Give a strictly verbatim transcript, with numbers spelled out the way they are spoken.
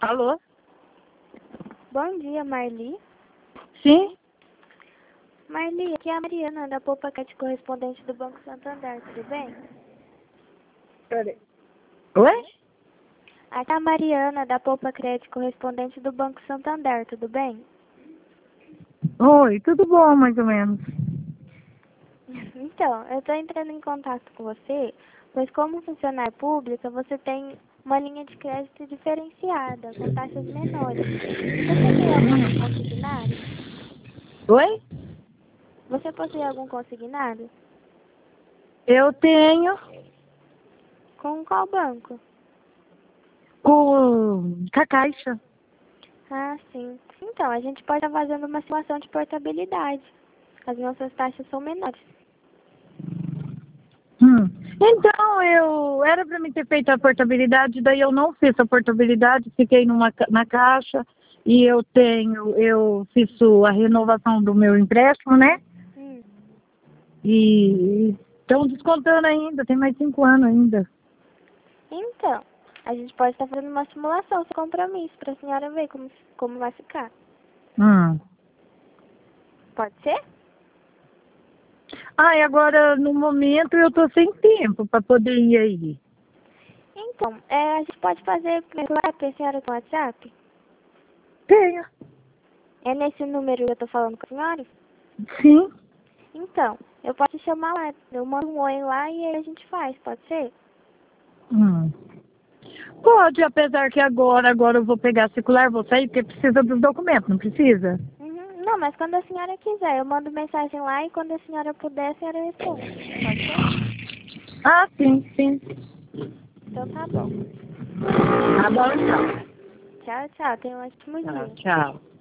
Alô? Bom dia, Marli. Sim? Marli, aqui é a Mariana, da Poupa Cat, correspondente do Banco Santander, tudo bem? Peraí. Oi? Aqui é a Mariana, da Poupa Credit, correspondente do Banco Santander, tudo bem? Oi, tudo bom, mais ou menos. Então, eu estou entrando em contato com você, pois como funcionária pública, você tem uma linha de crédito diferenciada, com taxas menores. Você possui algum consignado? Oi? Você possui algum consignado? Eu tenho Com qual banco? com, com a Caixa. Ah, sim. Então, a gente pode estar fazendo uma simulação de portabilidade. As nossas taxas são menores. Hum. Então, eu era para mim ter feito a portabilidade, daí eu não fiz a portabilidade, fiquei numa, ca- na Caixa e eu tenho, eu fiz o- a renovação do meu empréstimo, né? Hum. E estão descontando ainda, tem mais cinco anos ainda. Então, a gente pode estar fazendo uma simulação sem compromisso para a senhora ver como, como vai ficar. Hum. Pode ser? Ah, e agora, no momento, eu tô sem tempo para poder ir aí. Então, é, a gente pode fazer pelo WhatsApp, a senhora tem WhatsApp? Tenho. É nesse número que eu tô falando com a senhora? Sim. Então, eu posso te chamar lá, eu mando um oi lá e aí a gente faz, pode ser? Hum. Pode, apesar que agora, agora eu vou pegar a circular, vou sair, porque precisa dos documentos, não precisa? Uhum. Não, mas quando a senhora quiser, eu mando mensagem lá e quando a senhora puder, a senhora responde. Pode ser? Ah, sim, sim. Então tá bom. Tá bom, então. Tchau, tchau. Tenha um ótimo Tá, dia. tchau.